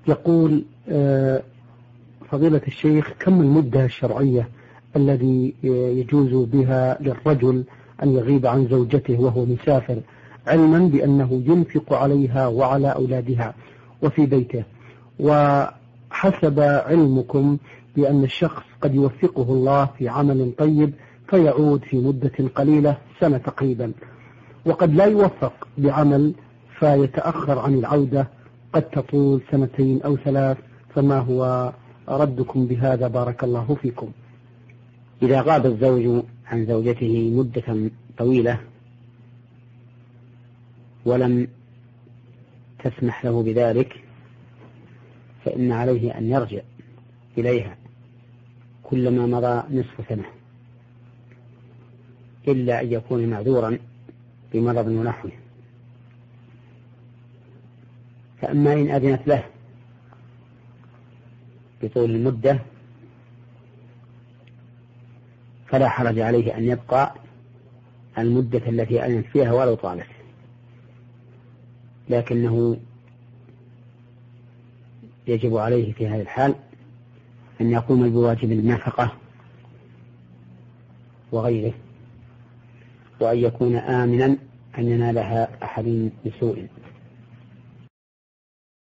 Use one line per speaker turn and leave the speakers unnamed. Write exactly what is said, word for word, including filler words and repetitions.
يقول فضيلة الشيخ: كم المدة الشرعية الذي يجوز بها للرجل أن يغيب عن زوجته وهو مسافر، علما بأنه ينفق عليها وعلى أولادها وفي بيته، وحسب علمكم بأن الشخص قد يوفقه الله في عمل طيب فيعود في مدة قليلة، سنة تقريبا، وقد لا يوفق بعمل فيتأخر عن العودة، قد تطول سنتين أو ثلاث، فما هو ردكم بهذا؟ بارك الله فيكم.
إذا غاب الزوج عن زوجته مدة طويلة ولم تسمح له بذلك فإن عليه أن يرجع إليها كلما مضى نصف سنة، إلا أن يكون معذورا بمرض ونحوه. فأما إن أذنت له بطول المدة فلا حرج عليه أن يبقى المدة التي أذنت فيها ولو طالت، لكنه يجب عليه في هذه الحال أن يقوم بواجب النفقة وغيره، وأن يكون آمنا أن ينالها أحد بسوء.